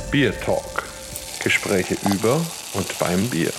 Beer Talk. Gespräche über und beim Bier.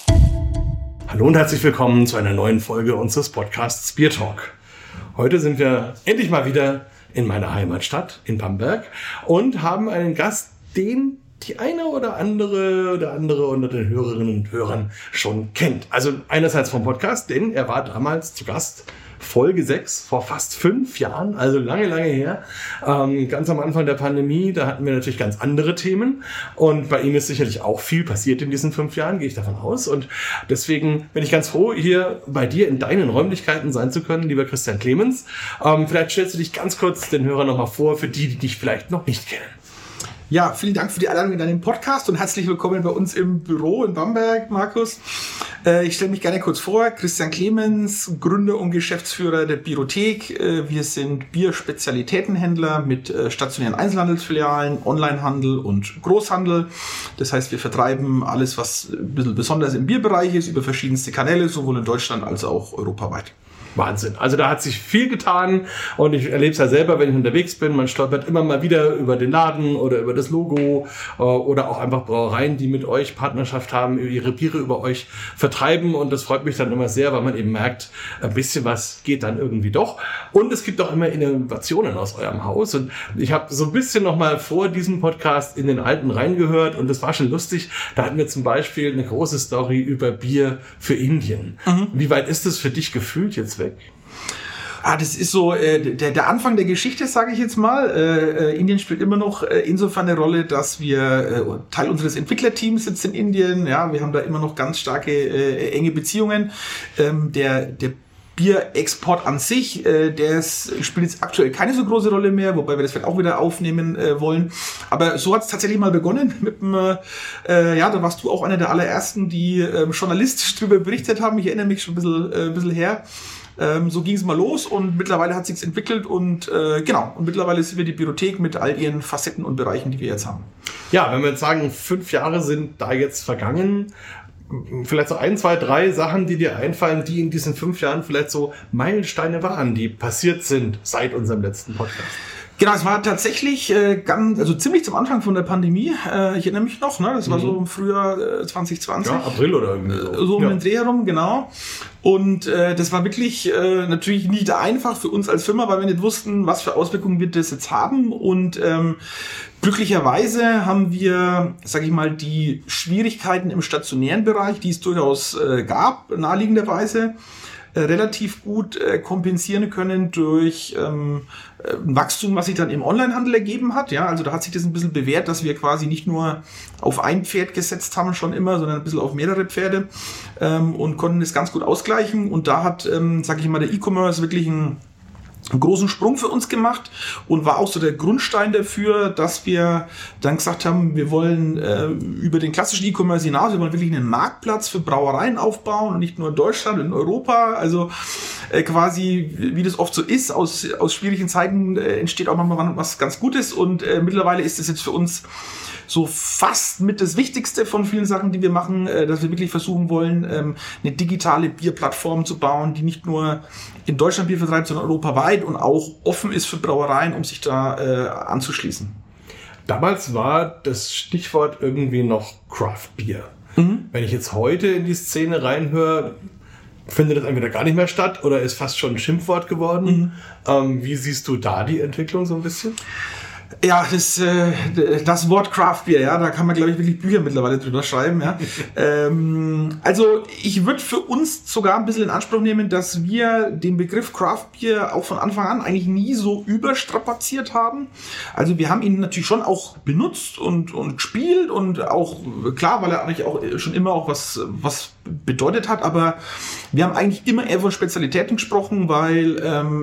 Hallo und herzlich willkommen zu einer neuen Folge unseres Podcasts Beer Talk. Heute sind wir endlich mal wieder in meiner Heimatstadt in Bamberg und haben einen Gast, den die eine oder andere unter den Hörerinnen und Hörern schon kennt. Also einerseits vom Podcast, denn er war damals zu Gast Folge 6 vor fast 5 Jahren, also lange her, ganz am Anfang der Pandemie. Da hatten wir natürlich ganz andere Themen und bei ihm ist sicherlich auch viel passiert in diesen 5 Jahren, gehe ich davon aus. Und deswegen bin ich ganz froh, hier bei dir in deinen Räumlichkeiten sein zu können, lieber Christian Clemens. Vielleicht stellst du dich ganz kurz den Hörern nochmal vor, für die dich vielleicht noch nicht kennen. Ja, vielen Dank für die Einladung in deinen Podcast und herzlich willkommen bei uns im Büro in Bamberg, Markus. Ich stelle mich gerne kurz vor. Christian Clemens, Gründer und Geschäftsführer der Bierothek. Wir sind Bierspezialitätenhändler mit stationären Einzelhandelsfilialen, Onlinehandel und Großhandel. Das heißt, wir vertreiben alles, was ein bisschen besonders im Bierbereich ist, über verschiedenste Kanäle, sowohl in Deutschland als auch europaweit. Wahnsinn. Also da hat sich viel getan und ich erlebe es ja selber, wenn ich unterwegs bin. Man stolpert immer mal wieder über den Laden oder über das Logo oder auch einfach Brauereien, die mit euch Partnerschaft haben, ihre Biere über euch vertreiben und das freut mich dann immer sehr, weil man eben merkt, ein bisschen was geht dann irgendwie doch. Und es gibt auch immer Innovationen aus eurem Haus und ich habe so ein bisschen noch mal vor diesem Podcast in den alten reingehört und das war schon lustig. Da hatten wir zum Beispiel eine große Story über Bier für Indien. Wie weit ist das für dich gefühlt jetzt weg? Das ist so der Anfang der Geschichte, sage ich jetzt mal. Indien spielt immer noch insofern eine Rolle, dass wir Teil unseres Entwicklerteams sitzt in Indien. Ja, wir haben da immer noch ganz starke, enge Beziehungen. Der Bierexport an sich, spielt jetzt aktuell keine so große Rolle mehr, wobei wir das vielleicht auch wieder aufnehmen wollen. Aber so hat es tatsächlich mal begonnen mit dem, da warst du auch einer der allerersten, die journalistisch darüber berichtet haben. Ich erinnere mich schon ein bisschen her. So ging es mal los und mittlerweile hat sich's entwickelt und und mittlerweile sind wir die Bierothek mit all ihren Facetten und Bereichen, die wir jetzt haben. Ja, wenn wir jetzt sagen, 5 Jahre sind da jetzt vergangen, vielleicht so 1, 2, 3 Sachen, die dir einfallen, die in diesen 5 Jahren vielleicht so Meilensteine waren, die passiert sind seit unserem letzten Podcast. Genau, es war tatsächlich ziemlich zum Anfang von der Pandemie. Ich erinnere mich noch, ne? Das war so im Frühjahr 2020. Ja, April oder irgendwie so. So um den Dreh herum, genau. Und das war wirklich natürlich nicht einfach für uns als Firma, weil wir nicht wussten, was für Auswirkungen wird das jetzt haben. Und glücklicherweise haben wir, sage ich mal, die Schwierigkeiten im stationären Bereich, die es durchaus gab, naheliegenderweise, relativ gut kompensieren können durch ein Wachstum, was sich dann im Onlinehandel ergeben hat. Ja, also da hat sich das ein bisschen bewährt, dass wir quasi nicht nur auf ein Pferd gesetzt haben schon immer, sondern ein bisschen auf mehrere Pferde und konnten das ganz gut ausgleichen. Und da hat, der E-Commerce wirklich einen großen Sprung für uns gemacht und war auch so der Grundstein dafür, dass wir dann gesagt haben, wir wollen über den klassischen E-Commerce hinaus, wir wollen wirklich einen Marktplatz für Brauereien aufbauen und nicht nur in Deutschland, in Europa, also quasi, wie das oft so ist, aus schwierigen Zeiten entsteht auch manchmal was ganz Gutes und mittlerweile ist es jetzt für uns so fast mit das Wichtigste von vielen Sachen, die wir machen, dass wir wirklich versuchen wollen, eine digitale Bierplattform zu bauen, die nicht nur in Deutschland Bier vertreibt, sondern europaweit und auch offen ist für Brauereien, um sich da anzuschließen. Damals war das Stichwort irgendwie noch Craft Beer. Wenn ich jetzt heute in die Szene reinhöre, findet das entweder gar nicht mehr statt oder ist fast schon ein Schimpfwort geworden. Wie siehst du da die Entwicklung so ein bisschen? Ja, das Wort Craft Beer, ja, da kann man, glaube ich, wirklich Bücher mittlerweile drüber schreiben, ja. Also ich würde für uns sogar ein bisschen in Anspruch nehmen, dass wir den Begriff Craft Beer auch von Anfang an eigentlich nie so überstrapaziert haben. Also wir haben ihn natürlich schon auch benutzt und gespielt und auch, klar, weil er eigentlich auch schon immer auch was bedeutet hat, aber wir haben eigentlich immer eher von Spezialitäten gesprochen, weil,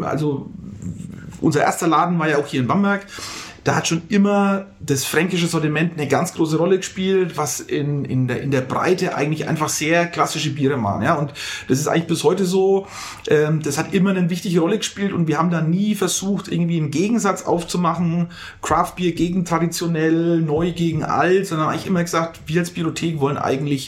unser erster Laden war ja auch hier in Bamberg. Da hat schon immer das fränkische Sortiment eine ganz große Rolle gespielt, was in der Breite eigentlich einfach sehr klassische Biere waren. Ja? Und das ist eigentlich bis heute so, das hat immer eine wichtige Rolle gespielt und wir haben da nie versucht, irgendwie einen Gegensatz aufzumachen, Craft Beer gegen traditionell, neu gegen alt, sondern eigentlich immer gesagt, wir als Bierothek wollen eigentlich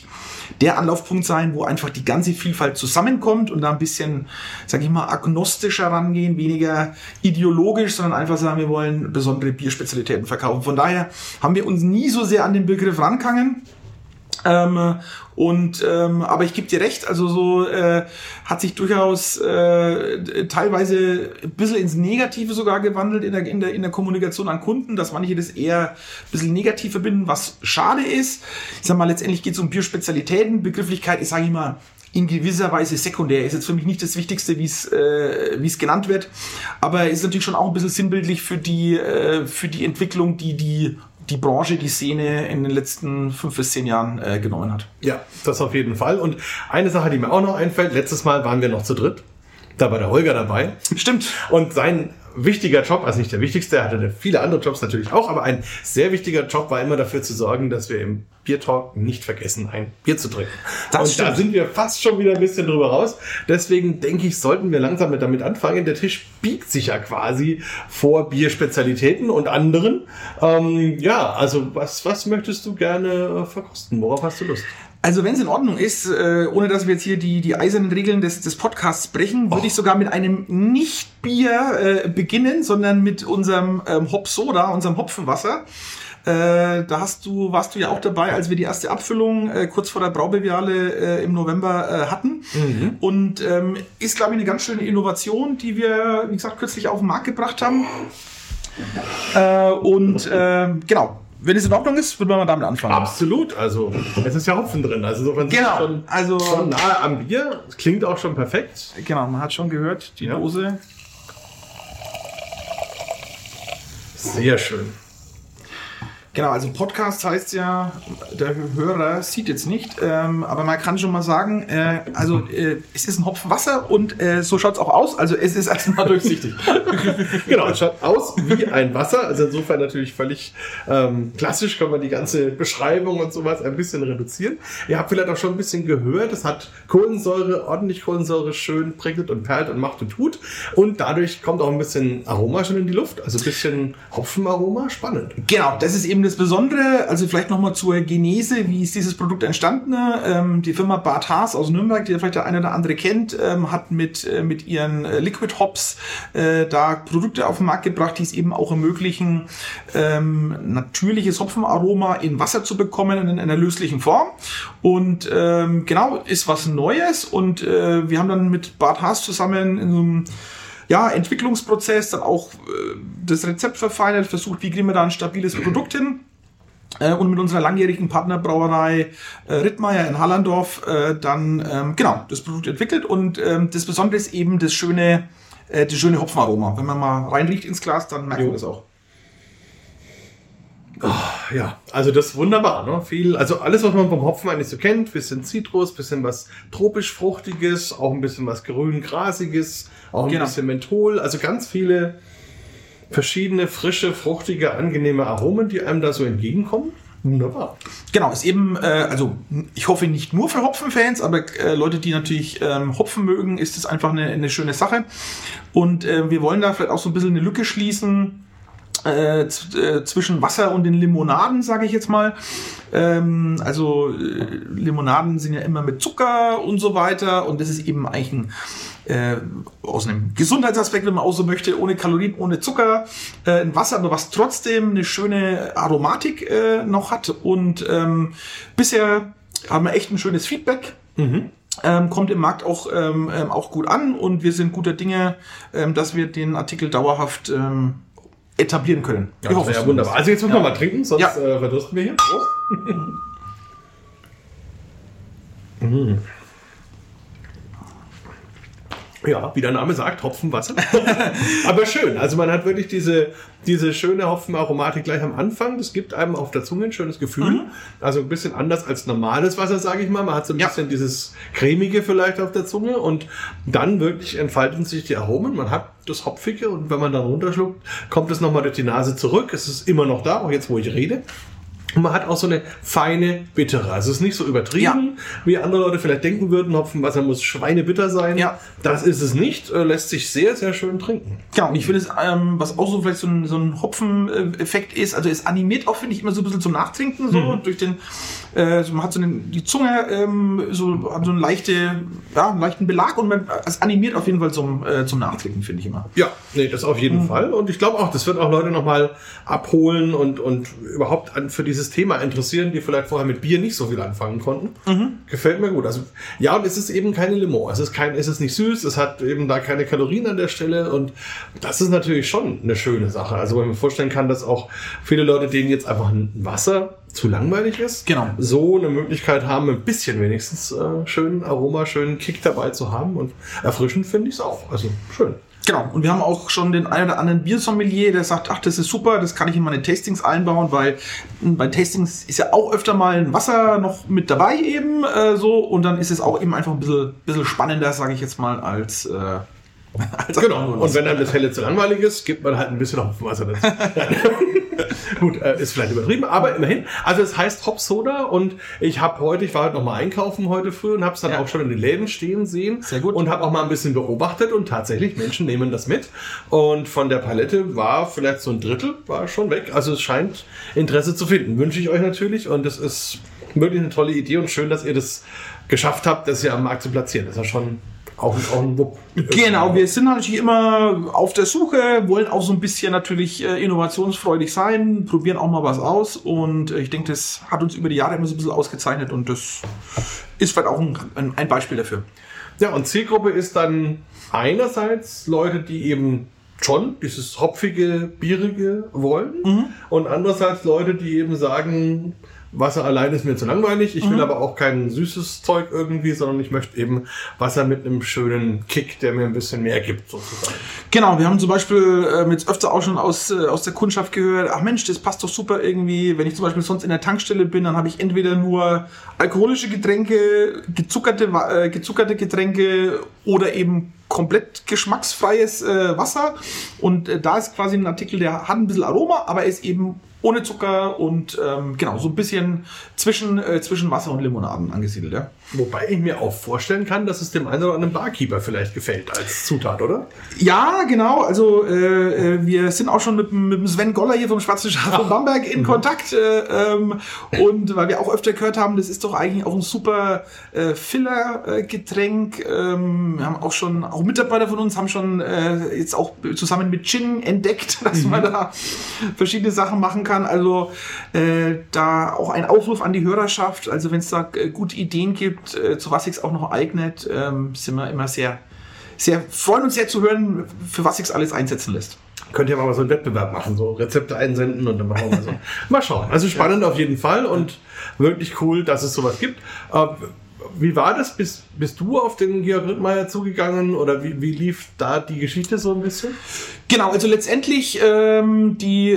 der Anlaufpunkt sein, wo einfach die ganze Vielfalt zusammenkommt und da ein bisschen, sage ich mal, agnostischer rangehen, weniger ideologisch, sondern einfach sagen, wir wollen besondere Bierspezialitäten verkaufen. Von daher haben wir uns nie so sehr an den Begriff rangehangen. Aber ich gebe dir recht, also so hat sich durchaus teilweise ein bisschen ins Negative sogar gewandelt in der Kommunikation an Kunden, dass manche das eher ein bisschen negativ verbinden, was schade ist. Ich sag mal, letztendlich geht es um Bierspezialitäten. Begrifflichkeit ist, sage ich mal, in gewisser Weise sekundär. Ist jetzt für mich nicht das Wichtigste, wie es genannt wird, aber ist natürlich schon auch ein bisschen sinnbildlich für die Entwicklung, die Branche, die Szene in den letzten 5 bis 10 Jahren genommen hat. Ja, das auf jeden Fall. Und eine Sache, die mir auch noch einfällt, letztes Mal waren wir noch zu dritt. Da war der Holger dabei. Stimmt. Und sein wichtiger Job, also nicht der wichtigste, er hatte viele andere Jobs natürlich auch, aber ein sehr wichtiger Job war immer dafür zu sorgen, dass wir im Biertalk nicht vergessen, ein Bier zu trinken. Das stimmt. Da sind wir fast schon wieder ein bisschen drüber raus. Deswegen denke ich, sollten wir langsam damit anfangen. Der Tisch biegt sich ja quasi vor Bierspezialitäten und anderen. Also was möchtest du gerne verkosten? Worauf hast du Lust? Also wenn es in Ordnung ist, ohne dass wir jetzt hier die eisernen Regeln des Podcasts brechen, würde ich sogar mit einem Nicht-Bier beginnen, sondern mit unserem Hop-Soda, unserem Hopfenwasser. Warst du ja auch dabei, als wir die erste Abfüllung kurz vor der Braubeviale im November hatten. Mhm. Und ist, glaube ich, eine ganz schöne Innovation, die wir, wie gesagt, kürzlich auf den Markt gebracht haben. Genau. Wenn es in Ordnung ist, würden wir mal damit anfangen. Absolut, also es ist ja Hopfen drin, also insofern schon nahe am Bier. Es klingt auch schon perfekt. Genau, man hat schon gehört, die Dose. Sehr schön. Genau, also Podcast heißt ja, der Hörer sieht jetzt nicht, aber man kann schon mal sagen, es ist ein Hopfenwasser und so schaut es auch aus, also es ist erstmal durchsichtig. Genau, es schaut aus wie ein Wasser, also insofern natürlich völlig klassisch, kann man die ganze Beschreibung und sowas ein bisschen reduzieren. Ihr habt vielleicht auch schon ein bisschen gehört, es hat Kohlensäure, ordentlich Kohlensäure, schön prickelt und perlt und macht und tut und dadurch kommt auch ein bisschen Aroma schon in die Luft, also ein bisschen Hopfenaroma, spannend. Genau, das ist eben das Besondere, also vielleicht nochmal zur Genese, wie ist dieses Produkt entstanden? Die Firma Bad Haas aus Nürnberg, die vielleicht der eine oder andere kennt, hat mit ihren Liquid Hops da Produkte auf den Markt gebracht, die es eben auch ermöglichen, natürliches Hopfenaroma in Wasser zu bekommen in einer löslichen Form. Und genau, ist was Neues und wir haben dann mit Bad Haas zusammen in so einem Entwicklungsprozess dann auch das Rezept verfeinert, versucht, wie kriegen wir da ein stabiles Produkt hin. Und mit unserer langjährigen Partnerbrauerei Rittmeier in Hallandorf dann das Produkt entwickelt. Und das Besondere ist eben das schöne Hopfenaroma. Wenn man mal reinriecht ins Glas, dann merkt man das auch. Oh, ja, also das ist wunderbar, ne? Also alles, was man vom Hopfen eigentlich so kennt, bisschen Zitrus, bisschen was tropisch-fruchtiges, auch ein bisschen was grün-grasiges, auch ein bisschen Menthol, also ganz viele verschiedene, frische, fruchtige, angenehme Aromen, die einem da so entgegenkommen. Wunderbar. Genau, ist eben, ich hoffe nicht nur für Hopfenfans, aber Leute, die natürlich Hopfen mögen, ist es einfach eine schöne Sache. Und wir wollen da vielleicht auch so ein bisschen eine Lücke schließen, zwischen Wasser und den Limonaden, sage ich jetzt mal. Limonaden sind ja immer mit Zucker und so weiter und das ist eben eigentlich aus einem Gesundheitsaspekt, wenn man auch so möchte, ohne Kalorien, ohne Zucker, ein Wasser, aber was trotzdem eine schöne Aromatik noch hat und bisher haben wir echt ein schönes Feedback. Mhm. Kommt im Markt auch gut an und wir sind guter Dinge, dass wir den Artikel dauerhaft etablieren können. Ja, ich hoffe, ja, wunderbar. Also jetzt müssen wir mal trinken, sonst verdursten wir hier. Ja, wie der Name sagt, Hopfenwasser. Aber schön. Also man hat wirklich diese schöne Hopfenaromatik gleich am Anfang. Das gibt einem auf der Zunge ein schönes Gefühl. Mhm. Also ein bisschen anders als normales Wasser, sage ich mal. Man hat so ein bisschen dieses cremige vielleicht auf der Zunge und dann wirklich entfalten sich die Aromen. Man hat das Hopfige und wenn man dann runterschluckt, kommt es nochmal durch die Nase zurück. Es ist immer noch da, auch jetzt, wo ich rede. Und man hat auch so eine feine Bittere. Also es ist nicht so übertrieben, wie andere Leute vielleicht denken würden, Hopfenwasser muss schweinebitter sein. Ja. Das ist es nicht, lässt sich sehr, sehr schön trinken. Genau, und ich finde es, was auch so vielleicht so ein Hopfen-Effekt ist, also es animiert auch, finde ich, immer so ein bisschen zum Nachtrinken, so durch den, man hat die Zunge, hat so einen leichten Belag und es animiert auf jeden Fall zum Nachtrinken, finde ich immer. Ja, nee, das auf jeden Fall. Und ich glaube auch, das wird auch Leute nochmal abholen und überhaupt für dieses Thema interessieren, die vielleicht vorher mit Bier nicht so viel anfangen konnten. Gefällt mir gut. Also, ja, und es ist eben keine Limo. Es ist nicht süß, es hat eben da keine Kalorien an der Stelle und das ist natürlich schon eine schöne Sache. Also, wenn man mir vorstellen kann, dass auch viele Leute, denen jetzt einfach ein Wasser zu langweilig ist, genau, so eine Möglichkeit haben, ein bisschen wenigstens schönen Aroma, schönen Kick dabei zu haben und erfrischend finde ich es auch. Also, schön. Genau, und wir haben auch schon den einen oder anderen Biersommelier, der sagt, ach, das ist super, das kann ich in meine Tastings einbauen, weil bei Tastings ist ja auch öfter mal ein Wasser noch mit dabei eben so und dann ist es auch eben einfach ein bisschen spannender, sage ich jetzt mal, als genau. Und wenn einem das Helle zu langweilig ist, gibt man halt ein bisschen Hopfenwasser dazu. Gut, ist vielleicht übertrieben, aber immerhin. Also es heißt Hopsoda und ich war heute noch mal einkaufen heute früh und habe es dann auch schon in den Läden stehen sehen. Sehr gut. Und habe auch mal ein bisschen beobachtet und tatsächlich Menschen nehmen das mit. Und von der Palette war vielleicht so ein Drittel war schon weg. Also es scheint Interesse zu finden. Wünsche ich euch natürlich und es ist wirklich eine tolle Idee und schön, dass ihr das geschafft habt, das hier am Markt zu platzieren. Das ist ja schon auch ein Wupp. Genau, wir sind natürlich immer auf der Suche, wollen auch so ein bisschen natürlich innovationsfreudig sein, probieren auch mal was aus und ich denke, das hat uns über die Jahre immer so ein bisschen ausgezeichnet und das ist vielleicht auch ein Beispiel dafür. Ja, und Zielgruppe ist dann einerseits Leute, die eben schon dieses hopfige, bierige wollen und andererseits Leute, die eben sagen, Wasser allein ist mir zu langweilig. Ich will aber auch kein süßes Zeug irgendwie, sondern ich möchte eben Wasser mit einem schönen Kick, der mir ein bisschen mehr gibt, sozusagen. Genau, wir haben zum Beispiel jetzt öfter auch schon aus der Kundschaft gehört, ach Mensch, das passt doch super irgendwie. Wenn ich zum Beispiel sonst in der Tankstelle bin, dann habe ich entweder nur alkoholische Getränke, gezuckerte Getränke oder eben komplett geschmacksfreies Wasser. Und da ist quasi ein Artikel, der hat ein bisschen Aroma, aber ist eben ohne Zucker und genau, so ein bisschen zwischen Wasser und Limonaden angesiedelt, ja. Wobei ich mir auch vorstellen kann, dass es dem einen oder anderen Barkeeper vielleicht gefällt als Zutat, oder? Ja, genau. Also wir sind auch schon mit dem Sven Goller hier vom Schwarzen Schaf von Bamberg in Kontakt. Und weil wir auch öfter gehört haben, das ist doch eigentlich auch ein super Filler-Getränk. Wir haben auch Mitarbeiter von uns haben schon jetzt auch zusammen mit Gin entdeckt, dass man da verschiedene Sachen machen kann. Also da auch ein Aufruf an die Hörerschaft. Also wenn es da gute Ideen gibt, zu was sich es auch noch eignet, sind wir immer sehr, sehr freuen uns sehr zu hören, für was sich alles einsetzen lässt. Könnt ihr mal so einen Wettbewerb machen, so Rezepte einsenden und dann machen wir mal so. Mal schauen. Also spannend auf jeden Fall und wirklich cool, dass es sowas gibt. Wie war das? Bist du auf den Georg Rittmeier zugegangen oder wie lief da die Geschichte so ein bisschen? Genau, also letztendlich die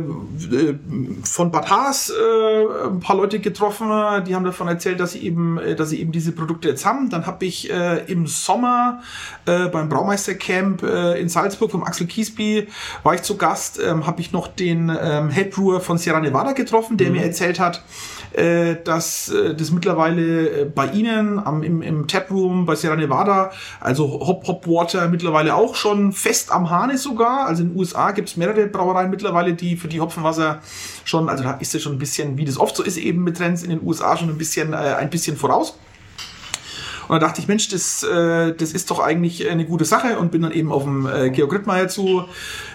von Bad Haas ein paar Leute getroffen, die haben davon erzählt, dass sie eben diese Produkte jetzt haben. Dann habe ich im Sommer beim Braumeistercamp in Salzburg vom Axel Kiesby war ich zu Gast, habe ich noch den Head Brewer von Sierra Nevada getroffen, der mir erzählt hat, dass das mittlerweile bei ihnen im Taproom bei Sierra Nevada, also Hop Water mittlerweile auch schon fest am Hahn ist sogar. Also in den USA gibt es mehrere Brauereien mittlerweile, die für die Hopfenwasser schon, also da ist es schon ein bisschen, wie das oft so ist eben mit Trends in den USA, schon ein bisschen voraus. Und da dachte ich, Mensch, das ist doch eigentlich eine gute Sache und bin dann eben auf dem Georg Rittmeier zu.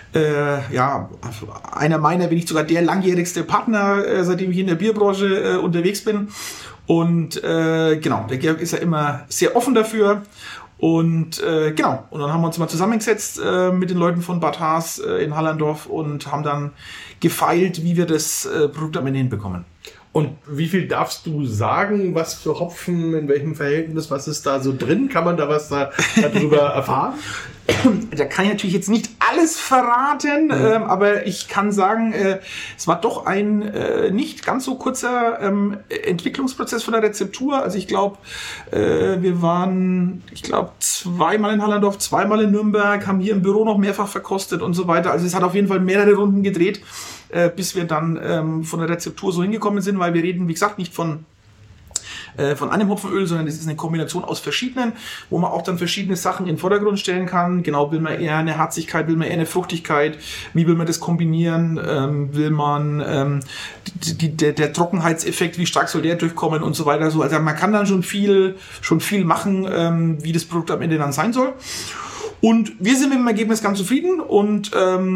Einer meiner, wenn nicht sogar der langjährigste Partner, seitdem ich in der Bierbranche unterwegs bin. Und genau, der Georg ist ja immer sehr offen dafür. Und genau, und dann haben wir uns mal zusammengesetzt mit den Leuten von Bad Haas in Hallandorf und haben dann gefeilt, wie wir das Produkt am Ende hinbekommen. Und wie viel darfst du sagen, was für Hopfen, in welchem Verhältnis, was ist da so drin? Kann man da was darüber erfahren? Da kann ich natürlich jetzt nicht alles verraten, aber ich kann sagen, es war doch ein nicht ganz so kurzer Entwicklungsprozess von der Rezeptur. Also ich glaube, wir waren, zweimal in Hallandorf, zweimal in Nürnberg, haben hier im Büro noch mehrfach verkostet und so weiter. Also es hat auf jeden Fall mehrere Runden gedreht, bis wir dann von der Rezeptur so hingekommen sind, weil wir reden, wie gesagt, nicht von einem Hopfenöl, sondern es ist eine Kombination aus verschiedenen, wo man auch dann verschiedene Sachen in den Vordergrund stellen kann. Genau, will man eher eine Harzigkeit, will man eher eine Fruchtigkeit, wie will man das kombinieren, will man der Trockenheitseffekt, wie stark soll der durchkommen und so weiter. So. Also man kann dann schon viel machen, wie das Produkt am Ende dann sein soll. Und wir sind mit dem Ergebnis ganz zufrieden und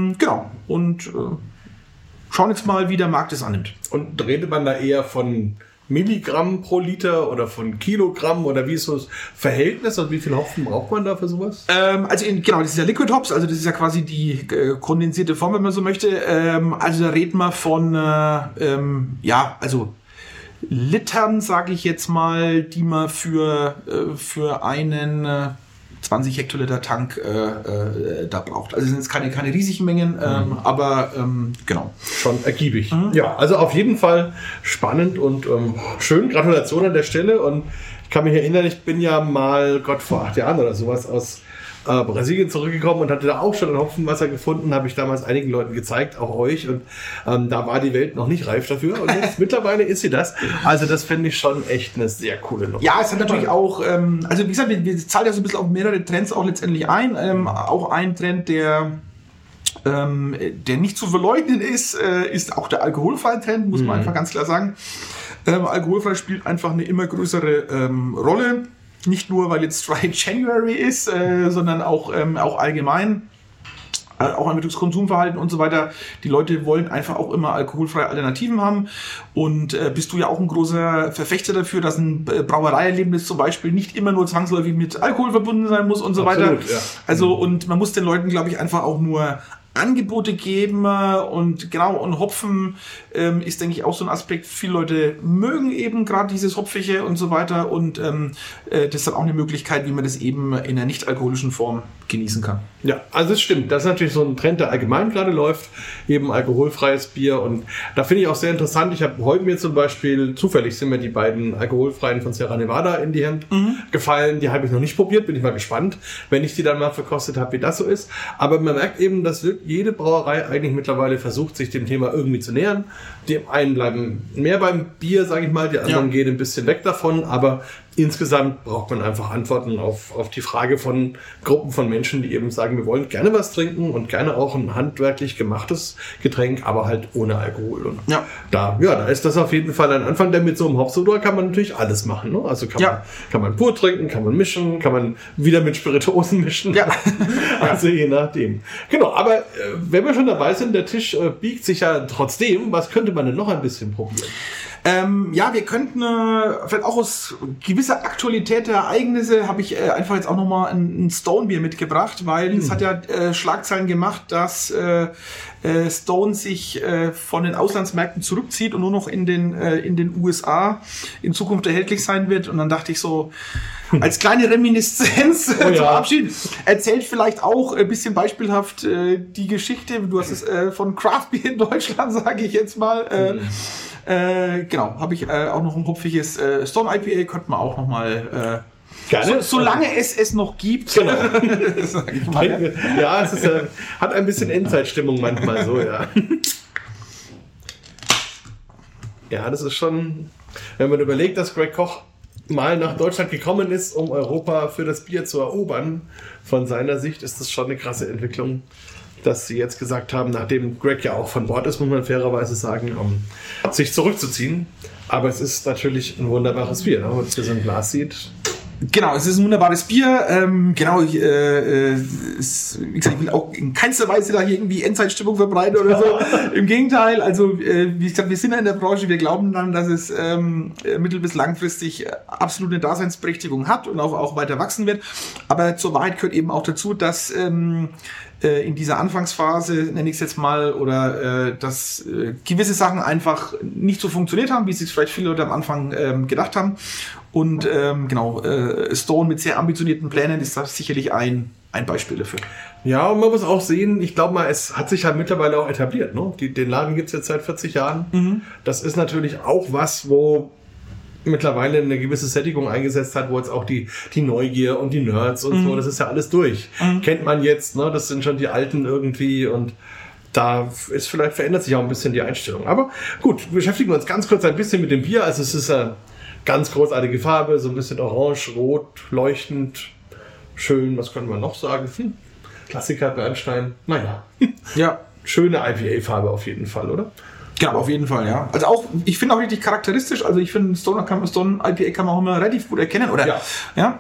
schauen jetzt mal, wie der Markt es annimmt. Und redet man da eher von Milligramm pro Liter oder von Kilogramm oder wie ist so das Verhältnis und wie viel Hopfen braucht man da für sowas? Das ist ja Liquid Hops, also das ist ja quasi die kondensierte Form, wenn man so möchte. Also da reden wir von Litern, sage ich jetzt mal, die man für einen 20 Hektoliter Tank da braucht. Also sind jetzt keine riesigen Mengen, aber genau. Schon ergiebig. Ja, also auf jeden Fall spannend und schön. Gratulation an der Stelle. Und ich kann mich erinnern, ich bin ja mal, vor 8 Jahren oder sowas aus Brasilien zurückgekommen und hatte da auch schon ein Hopfenwasser gefunden, habe ich damals einigen Leuten gezeigt, auch euch, und da war die Welt noch nicht reif dafür und jetzt mittlerweile ist sie das. Also das finde ich schon echt eine sehr coole Nummer. Ja, es hat natürlich auch, also wie gesagt, wir zahlen ja so ein bisschen auf mehrere Trends auch letztendlich ein. Auch ein Trend, der nicht zu verleugnen ist auch der alkoholfreie Trend, muss man einfach ganz klar sagen. Alkoholfrei spielt einfach eine immer größere Rolle. Nicht nur, weil jetzt Dry January ist, sondern auch allgemein. Auch ein bestimmtes Konsumverhalten und so weiter. Die Leute wollen einfach auch immer alkoholfreie Alternativen haben. Und bist du ja auch ein großer Verfechter dafür, dass ein Brauereierlebnis zum Beispiel nicht immer nur zwangsläufig mit Alkohol verbunden sein muss und so Absolut, weiter. Ja. Also, und man muss den Leuten, glaube ich, einfach auch nur Angebote geben und Hopfen ist, denke ich, auch so ein Aspekt. Viele Leute mögen eben gerade dieses Hopfige und so weiter und das ist dann auch eine Möglichkeit, wie man das eben in einer nicht alkoholischen Form genießen kann. Ja, also es stimmt. Das ist natürlich so ein Trend, der allgemein gerade läuft, eben alkoholfreies Bier, und da finde ich auch sehr interessant. Ich habe heute mir zum Beispiel, zufällig sind mir die beiden alkoholfreien von Sierra Nevada in die Hand gefallen. Die habe ich noch nicht probiert, bin ich mal gespannt, wenn ich die dann mal verkostet habe, wie das so ist. Aber man merkt eben, dass jede Brauerei eigentlich mittlerweile versucht, sich dem Thema irgendwie zu nähern. Die einen bleiben mehr beim Bier, sage ich mal, die anderen gehen ein bisschen weg davon, aber insgesamt braucht man einfach Antworten auf die Frage von Gruppen von Menschen, die eben sagen, wir wollen gerne was trinken und gerne auch ein handwerklich gemachtes Getränk, aber halt ohne Alkohol. Und da ist das auf jeden Fall ein Anfang, denn mit so einem Hopsodor kann man natürlich alles machen. Ne? Also kann man pur trinken, kann man mischen, kann man wieder mit Spirituosen mischen. Ja. Also je nachdem. Genau, aber wenn wir schon dabei sind, der Tisch biegt sich ja trotzdem. Was könnte man denn noch ein bisschen probieren? Wir könnten vielleicht auch aus gewisser Aktualität der Ereignisse habe ich einfach jetzt auch nochmal ein Stone-Bier mitgebracht, weil es hat ja Schlagzeilen gemacht, dass Stone sich von den Auslandsmärkten zurückzieht und nur noch in den USA in Zukunft erhältlich sein wird. Und dann dachte ich so, als kleine Reminiszenz zum Abschied, erzählt vielleicht auch ein bisschen beispielhaft die Geschichte, du hast es von Craft Beer in Deutschland, sage ich jetzt mal, habe ich auch noch ein hopfiges Stone IPA, könnte man auch noch mal solange es noch gibt. Genau. Sag ich mal. Ja, es ist, hat ein bisschen Endzeitstimmung manchmal so, ja. Ja, das ist schon, wenn man überlegt, dass Greg Koch mal nach Deutschland gekommen ist, um Europa für das Bier zu erobern, von seiner Sicht ist das schon eine krasse Entwicklung, dass sie jetzt gesagt haben, nachdem Greg ja auch von Bord ist, muss man fairerweise sagen, sich zurückzuziehen. Aber es ist natürlich ein wunderbares Bier, ne? Wenn man es hier so ein Glas sieht. Genau, es ist ein wunderbares Bier. Ich will auch in keinster Weise da hier irgendwie Endzeitstimmung verbreiten oder so. Im Gegenteil, also wie gesagt, wir sind ja in der Branche, wir glauben dann, dass es mittel- bis langfristig absolut eine Daseinsberechtigung hat und auch weiter wachsen wird. Aber zur Wahrheit gehört eben auch dazu, dass in dieser Anfangsphase, nenne ich es jetzt mal, oder dass gewisse Sachen einfach nicht so funktioniert haben, wie sich vielleicht viele Leute am Anfang gedacht haben. Und genau, Stone mit sehr ambitionierten Plänen ist da sicherlich ein Beispiel dafür. Ja, und man muss auch sehen, ich glaube mal, es hat sich halt mittlerweile auch etabliert. Ne? Den Laden gibt es jetzt seit 40 Jahren. Das ist natürlich auch was, wo mittlerweile eine gewisse Sättigung eingesetzt hat, wo jetzt auch die Neugier und die Nerds und so, das ist ja alles durch. Kennt man jetzt, ne? Das sind schon die Alten irgendwie und da ist vielleicht verändert sich auch ein bisschen die Einstellung. Aber gut, beschäftigen wir uns ganz kurz ein bisschen mit dem Bier. Also es ist eine ganz großartige Farbe, so ein bisschen orange, rot, leuchtend, schön, was können wir noch sagen? Klassiker, Bernstein, naja. Ja. Schöne IPA-Farbe auf jeden Fall, oder? Ja, auf jeden Fall, ja. Also auch, ich finde auch richtig charakteristisch, also ich finde Stone IPA kann man auch immer relativ gut erkennen, oder? Ja. Ja,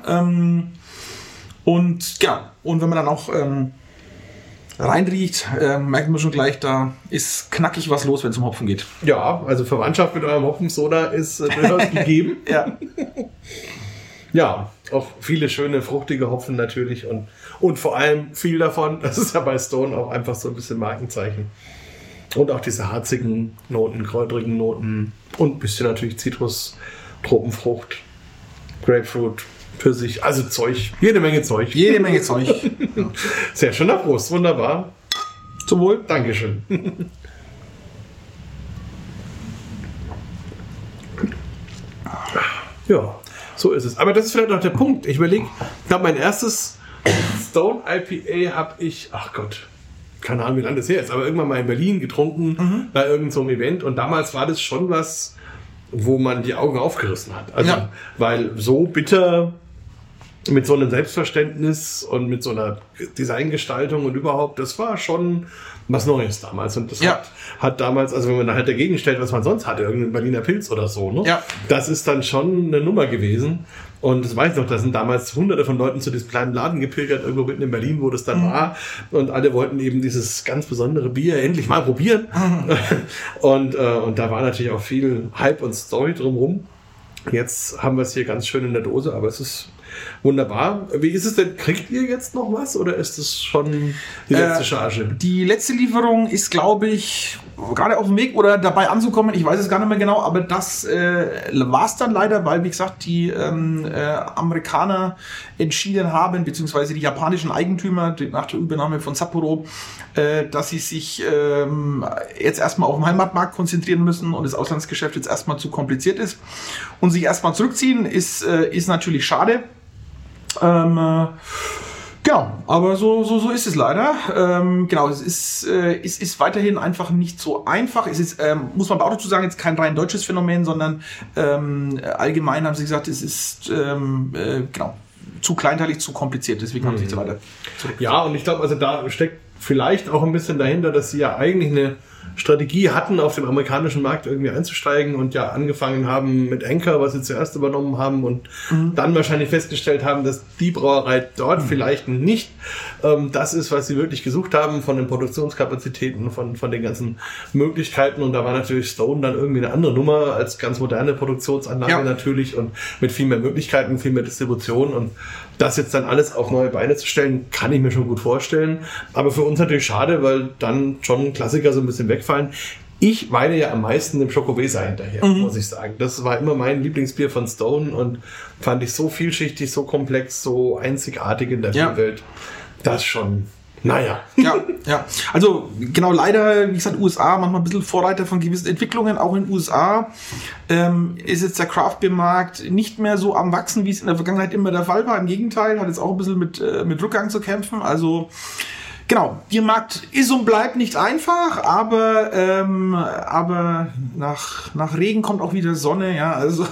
und ja, und wenn man dann auch reinriecht, merkt man schon gleich, da ist knackig was los, wenn es um Hopfen geht. Ja, also Verwandtschaft mit eurem Hopfensoda ist durchaus gegeben. Ja. Ja, auch viele schöne, fruchtige Hopfen natürlich und vor allem viel davon, das ist ja bei Stone auch einfach so ein bisschen Markenzeichen. Und auch diese harzigen Noten, kräutrigen Noten und ein bisschen natürlich Zitrus, Tropenfrucht, Grapefruit, Pfirsich, also Zeug, jede Menge Zeug. Jede Menge Zeug. Sehr schön, na Prost, wunderbar. Zum Wohl. Dankeschön. Ja, so ist es. Aber das ist vielleicht noch der Punkt. Ich überlege, ich glaube, mein erstes Stone IPA habe ich, ach Gott, keine Ahnung, wie lange das her ist, aber irgendwann mal in Berlin getrunken, bei irgendeinem so Event. Und damals war das schon was, wo man die Augen aufgerissen hat. Also, weil so bitter mit so einem Selbstverständnis und mit so einer Designgestaltung und überhaupt, das war schon was Neues damals. Und das hat damals, also wenn man da halt dagegen stellt, was man sonst hatte, irgendein Berliner Pilz oder so, ne? Ja. Das ist dann schon eine Nummer gewesen. Und das weiß ich noch, da sind damals hunderte von Leuten zu diesem kleinen Laden gepilgert, irgendwo mitten in Berlin, wo das dann war. Und alle wollten eben dieses ganz besondere Bier endlich mal probieren. Und da war natürlich auch viel Hype und Story drumherum. Jetzt haben wir es hier ganz schön in der Dose, aber es ist wunderbar. Wie ist es denn? Kriegt ihr jetzt noch was oder ist es schon die letzte Charge? Die letzte Lieferung ist, glaube ich, gerade auf dem Weg oder dabei anzukommen. Ich weiß es gar nicht mehr genau, aber das war es dann leider, weil, wie gesagt, die Amerikaner entschieden haben, beziehungsweise die japanischen Eigentümer nach der Übernahme von Sapporo, dass sie sich jetzt erstmal auf den Heimatmarkt konzentrieren müssen und das Auslandsgeschäft jetzt erstmal zu kompliziert ist und sich erstmal zurückziehen, ist natürlich schade. Genau, aber so ist es leider. Genau, es ist weiterhin einfach nicht so einfach. Es ist, muss man aber auch dazu sagen, jetzt kein rein deutsches Phänomen, sondern allgemein haben sie gesagt, es ist genau zu kleinteilig, zu kompliziert. Deswegen haben sie sich weiter zurückgezogen. Ja, und ich glaube, also da steckt vielleicht auch ein bisschen dahinter, dass sie ja eigentlich eine Strategie hatten, auf dem amerikanischen Markt irgendwie einzusteigen und ja angefangen haben mit Anchor, was sie zuerst übernommen haben und dann wahrscheinlich festgestellt haben, dass die Brauerei dort vielleicht nicht das ist, was sie wirklich gesucht haben von den Produktionskapazitäten, von den ganzen Möglichkeiten, und da war natürlich Stone dann irgendwie eine andere Nummer als ganz moderne Produktionsanlage natürlich und mit viel mehr Möglichkeiten, viel mehr Distribution, und das jetzt dann alles auf neue Beine zu stellen, kann ich mir schon gut vorstellen. Aber für uns natürlich schade, weil dann schon Klassiker so ein bisschen wegfallen. Ich weine ja am meisten dem Schokobesa hinterher, muss ich sagen. Das war immer mein Lieblingsbier von Stone und fand ich so vielschichtig, so komplex, so einzigartig in der Welt. Das schon... Naja. Ja. Also genau, leider, wie gesagt, USA manchmal ein bisschen Vorreiter von gewissen Entwicklungen. Auch in den USA ist jetzt der Craft-Beer-Markt nicht mehr so am Wachsen, wie es in der Vergangenheit immer der Fall war. Im Gegenteil, hat jetzt auch ein bisschen mit Rückgang zu kämpfen. Also genau, Biermarkt ist und bleibt nicht einfach, aber nach Regen kommt auch wieder Sonne, ja, also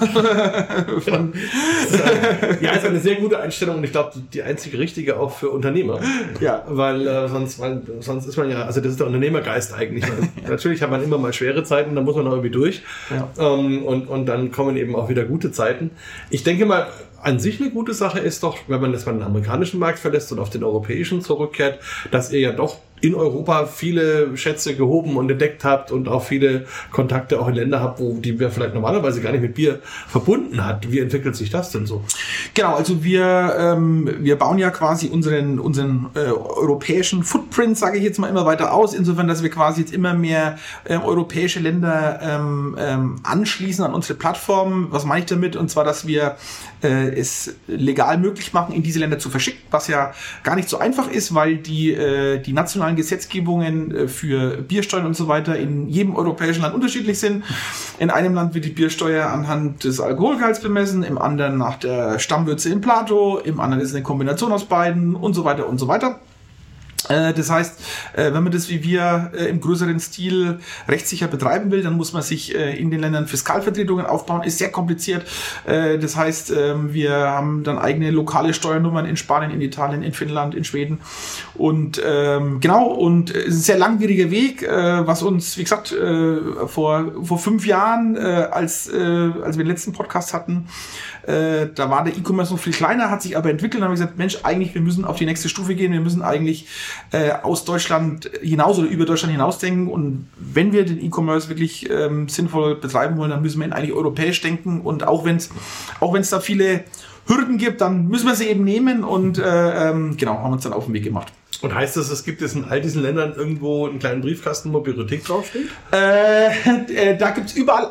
ja, ist eine sehr gute Einstellung und ich glaube, die einzige richtige auch für Unternehmer. Ja. Weil sonst ist man ja, also das ist der Unternehmergeist eigentlich. Natürlich hat man immer mal schwere Zeiten, da muss man auch irgendwie durch. Ja. Und dann kommen eben auch wieder gute Zeiten. Ich denke mal, an sich eine gute Sache ist doch, wenn man das mal den amerikanischen Markt verlässt und auf den europäischen zurückkehrt, dass ihr ja doch in Europa viele Schätze gehoben und entdeckt habt und auch viele Kontakte auch in Länder habt, die wir vielleicht normalerweise gar nicht mit Bier verbunden hat. Wie entwickelt sich das denn so? Genau, also wir bauen ja quasi unseren europäischen Footprint, sage ich jetzt mal, immer weiter aus, insofern, dass wir quasi jetzt immer mehr europäische Länder anschließen an unsere Plattform. Was meine ich damit? Und zwar, dass wir es legal möglich machen, in diese Länder zu verschicken, was ja gar nicht so einfach ist, weil die nationalen Gesetzgebungen für Biersteuern und so weiter in jedem europäischen Land unterschiedlich sind. In einem Land wird die Biersteuer anhand des Alkoholgehalts bemessen, im anderen nach der Stammwürze in Plato, im anderen ist es eine Kombination aus beiden und so weiter und so weiter. Das heißt, wenn man das wie wir im größeren Stil rechtssicher betreiben will, dann muss man sich in den Ländern Fiskalvertretungen aufbauen. Ist sehr kompliziert. Das heißt, wir haben dann eigene lokale Steuernummern in Spanien, in Italien, in Finnland, in Schweden. Und und es ist ein sehr langwieriger Weg, was uns, wie gesagt, vor 5 Jahren, als wir den letzten Podcast hatten, da war der E-Commerce noch viel kleiner, hat sich aber entwickelt und haben gesagt, Mensch, eigentlich, wir müssen auf die nächste Stufe gehen, wir müssen eigentlich aus Deutschland hinaus oder über Deutschland hinausdenken, und wenn wir den E-Commerce wirklich sinnvoll betreiben wollen, dann müssen wir ihn eigentlich europäisch denken, und auch wenn es da viele Hürden gibt, dann müssen wir sie eben nehmen, und haben uns dann auf den Weg gemacht. Und heißt das, es gibt jetzt in all diesen Ländern irgendwo einen kleinen Briefkasten, wo Bibliothek draufsteht? Da gibt's überall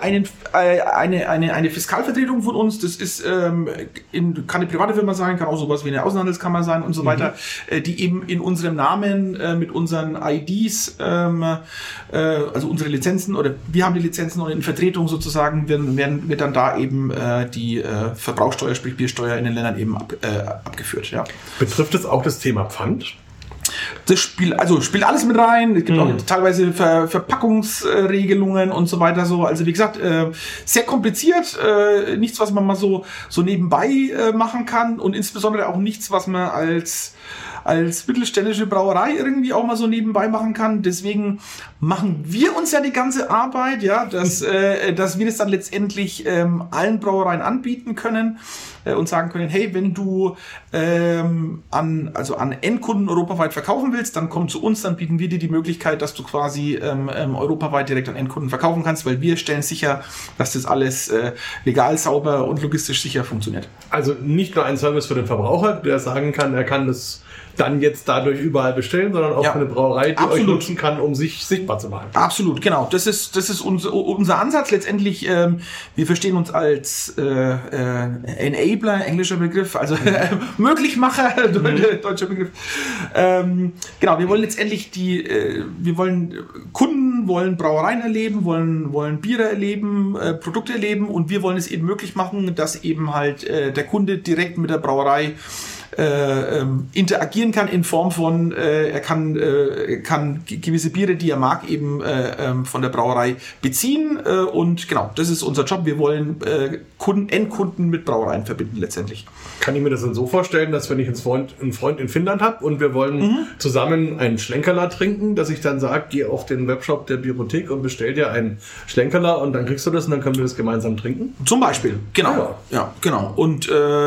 eine Fiskalvertretung von uns. Das ist kann eine private Firma sein, kann auch sowas wie eine Außenhandelskammer sein und so weiter, die eben in unserem Namen mit unseren IDs, also unsere Lizenzen, oder wir haben die Lizenzen, und in Vertretung sozusagen wird dann da eben die Verbrauchssteuer, sprich Biersteuer in den Ländern eben abgeführt. Ja. Betrifft es auch das Thema Pfand? Das spielt alles mit rein. Es gibt auch teilweise Verpackungsregelungen und so weiter. Also wie gesagt, sehr kompliziert. Nichts, was man mal so nebenbei machen kann, und insbesondere auch nichts, was man als mittelständische Brauerei irgendwie auch mal so nebenbei machen kann. Deswegen machen wir uns ja die ganze Arbeit, ja, dass wir das dann letztendlich allen Brauereien anbieten können und sagen können, hey, wenn du an Endkunden europaweit verkaufen willst, dann komm zu uns, dann bieten wir dir die Möglichkeit, dass du quasi europaweit direkt an Endkunden verkaufen kannst, weil wir stellen sicher, dass das alles legal, sauber und logistisch sicher funktioniert. Also nicht nur ein Service für den Verbraucher, der sagen kann, er kann das dann jetzt dadurch überall bestellen, sondern auch für eine Brauerei, die euch nutzen kann, um sich sichtbar zu machen. Absolut, genau. Das ist unser Ansatz letztendlich. Wir verstehen uns als Enabler, englischer Begriff, also Möglichmacher, deutscher Begriff. Genau, wir wollen letztendlich Kunden wollen Brauereien erleben, wollen Biere erleben, Produkte erleben, und wir wollen es eben möglich machen, dass eben halt der Kunde direkt mit der Brauerei interagieren kann, in Form von er kann gewisse Biere, die er mag, eben von der Brauerei beziehen, und genau, das ist unser Job. Wir wollen Endkunden mit Brauereien verbinden letztendlich. Kann ich mir das dann so vorstellen, dass wenn ich einen Freund in Finnland habe und wir wollen zusammen einen Schlenkerler trinken, dass ich dann sage, geh auf den Webshop der Biothek und bestell dir einen Schlenkerler, und dann kriegst du das und dann können wir das gemeinsam trinken? Zum Beispiel, genau. Ja, genau. Und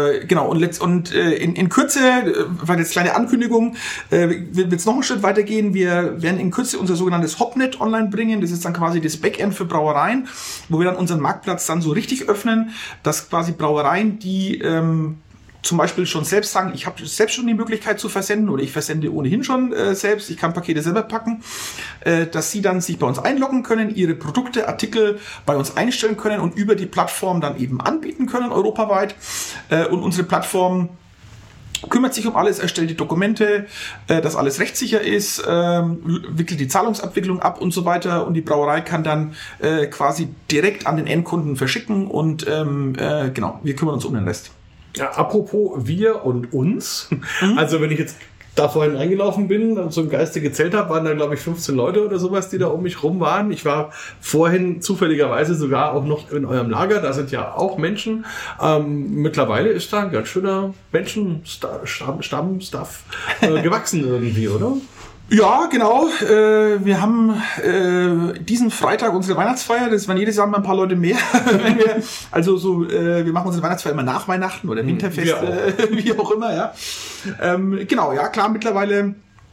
in Kürze, weil jetzt kleine Ankündigung, wird es noch einen Schritt weitergehen. Wir werden in Kürze unser sogenanntes Hopnet online bringen. Das ist dann quasi das Backend für Brauereien, wo wir dann unseren Marktplatz dann so richtig öffnen, dass quasi Brauereien, die zum Beispiel schon selbst sagen, ich habe selbst schon die Möglichkeit zu versenden, oder ich versende ohnehin schon selbst, ich kann Pakete selber packen, dass sie dann sich bei uns einloggen können, ihre Produkte, Artikel bei uns einstellen können und über die Plattform dann eben anbieten können, europaweit. Und unsere Plattform kümmert sich um alles, erstellt die Dokumente, dass alles rechtssicher ist, wickelt die Zahlungsabwicklung ab und so weiter, und die Brauerei kann dann quasi direkt an den Endkunden verschicken, und wir kümmern uns um den Rest. Ja, apropos wir und uns, also wenn ich jetzt da vorhin eingelaufen bin und so im Geiste gezählt habe, waren da, glaube ich, 15 Leute oder sowas, die da um mich rum waren. Ich war vorhin zufälligerweise sogar auch noch in eurem Lager, da sind ja auch Menschen. Mittlerweile ist da ein ganz schöner Menschenstamm gewachsen irgendwie, oder? Ja, genau. Wir haben diesen Freitag unsere Weihnachtsfeier. Das waren jedes Jahr mal ein paar Leute mehr. Wir machen unsere Weihnachtsfeier immer nach Weihnachten oder Winterfest, wie auch immer. Ja. Genau, ja klar. Mittlerweile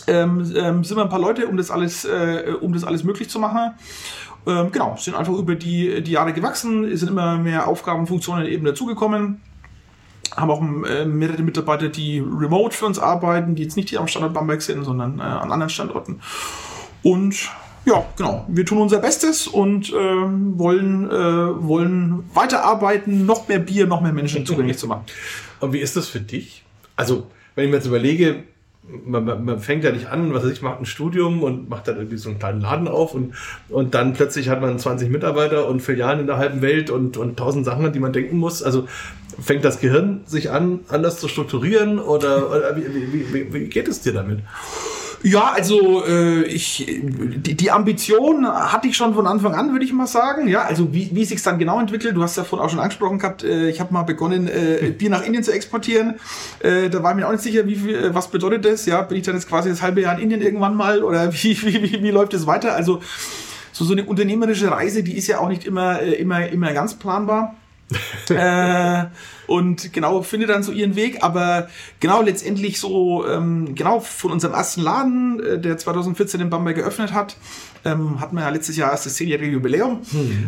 sind wir ein paar Leute, um das alles möglich zu machen. Genau, sind einfach über die Jahre gewachsen, sind immer mehr Aufgaben, Funktionen eben dazugekommen. Haben auch mehrere Mitarbeiter, die remote für uns arbeiten, die jetzt nicht hier am Standort Bamberg sind, sondern an anderen Standorten. Und ja, genau, wir tun unser Bestes und wollen weiterarbeiten, noch mehr Bier, noch mehr Menschen zugänglich zu machen. Und wie ist das für dich? Also, wenn ich mir jetzt überlege, man fängt ja nicht an, was weiß ich, macht ein Studium und macht dann irgendwie so einen kleinen Laden auf und dann plötzlich hat man 20 Mitarbeiter und Filialen in der halben Welt und 1000 Sachen, an die man denken muss. Also fängt das Gehirn sich an, anders zu strukturieren oder wie geht es dir damit? Ja, also die Ambition hatte ich schon von Anfang an, würde ich mal sagen. Ja, also wie es sich dann genau entwickelt, du hast ja vorhin auch schon angesprochen gehabt, ich habe mal begonnen, Bier nach Indien zu exportieren. Da war ich mir auch nicht sicher, was bedeutet das? Ja, bin ich dann jetzt quasi das halbe Jahr in Indien irgendwann mal oder wie läuft es weiter? Also so eine unternehmerische Reise, die ist ja auch nicht immer ganz planbar. Und genau, findet dann so ihren Weg, aber genau letztendlich so, genau von unserem ersten Laden, der 2014 in Bamberg geöffnet hat, hatten wir ja letztes Jahr erst das 10-jährige Jubiläum.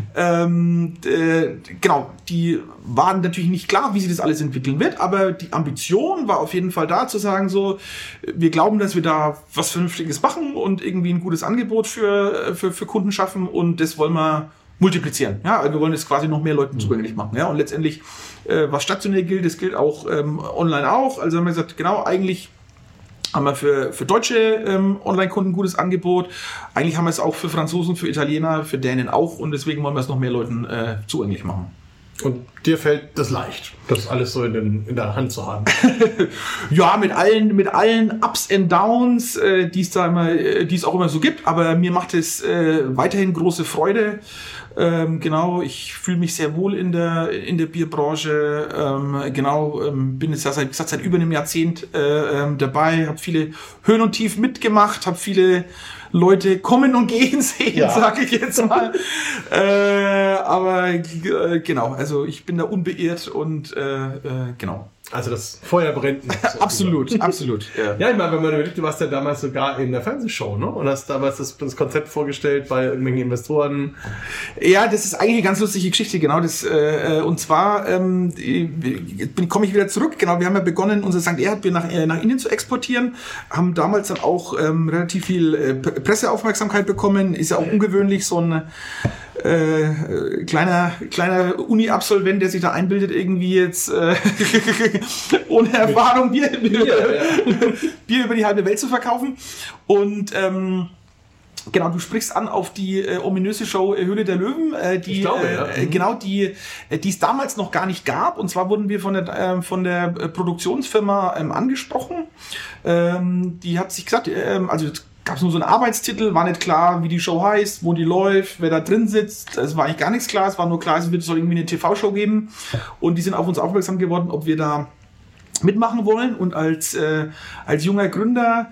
Genau, die waren natürlich nicht klar, wie sich das alles entwickeln wird, aber die Ambition war auf jeden Fall da, zu sagen so, wir glauben, dass wir da was Vernünftiges machen und irgendwie ein gutes Angebot für Kunden schaffen und das wollen wir multiplizieren. Ja, wir wollen es quasi noch mehr Leuten zugänglich machen. Ja, und letztendlich, was stationär gilt, das gilt auch online auch. Also haben wir gesagt, genau, eigentlich haben wir für deutsche Online-Kunden ein gutes Angebot. Eigentlich haben wir es auch für Franzosen, für Italiener, für Dänen auch. Und deswegen wollen wir es noch mehr Leuten zugänglich machen. Und dir fällt das leicht, das alles so in der Hand zu haben? Ja, mit allen Ups and Downs, die es auch immer so gibt. Aber mir macht es weiterhin große Freude. Genau, ich fühle mich sehr wohl in der Bierbranche. Bin jetzt ja seit über einem Jahrzehnt dabei, habe viele Höhen und Tiefen mitgemacht, habe viele Leute kommen und gehen sehen, ja, sage ich jetzt mal. Aber genau, also ich bin da unbeirrt und genau. Also das Feuer brennt nicht. Absolut, absolut. Ja, ich meine, wenn man überlegt, du warst ja damals sogar in der Fernsehshow, ne? Und hast damals das Konzept vorgestellt bei irgendwelchen Investoren. Ja, das ist eigentlich eine ganz lustige Geschichte, genau. Und zwar komme ich wieder zurück. Genau, wir haben ja begonnen, unser St. Erhard-Bier nach Indien zu exportieren, haben damals dann auch relativ viel Presseaufmerksamkeit bekommen. Ist ja auch ungewöhnlich, so ein kleiner Uni-Absolvent, der sich da einbildet, irgendwie jetzt ohne Erfahrung Bier über die halbe Welt zu verkaufen. Und genau, du sprichst an auf die ominöse Show Höhle der Löwen, genau, die es damals noch gar nicht gab. Und zwar wurden wir von der Produktionsfirma angesprochen. Die hat sich gesagt, also gab es nur so einen Arbeitstitel, war nicht klar, wie die Show heißt, wo die läuft, wer da drin sitzt. Es war eigentlich gar nichts klar, es war nur klar, es soll irgendwie eine TV-Show geben. Und die sind auf uns aufmerksam geworden, ob wir da mitmachen wollen. Und als junger Gründer